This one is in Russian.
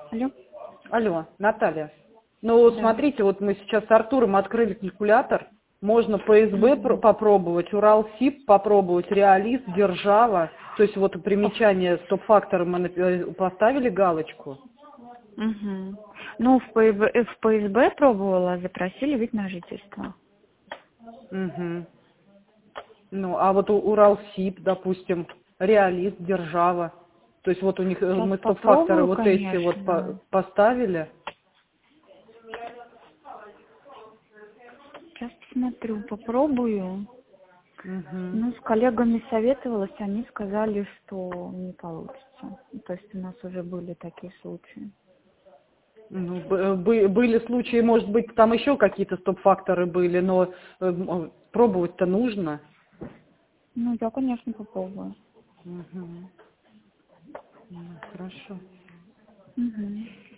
Алло? Алло, Наталья. Ну, Да. смотрите, вот мы сейчас с Артуром открыли калькулятор. Можно ПСБ Угу. попробовать, Уралсиб попробовать, Реалист, Держава. То есть вот примечание стоп-фактора мы поставили галочку. Угу. Ну, в ПСБ пробовала, запросили вид на жительство. Угу. Ну, а вот Уралсиб, допустим, Реалист, Держава. То есть вот у них Сейчас мы стоп-факторы попробую, вот эти вот конечно. поставили. Сейчас посмотрю, попробую. Угу. Ну, с коллегами советовалась, они сказали, что не получится. То есть у нас уже были такие случаи. Ну, были случаи, может быть, там еще какие-то стоп-факторы были, но пробовать-то нужно. Ну, я, конечно, попробую. Мгм. Ну, хорошо. Угу.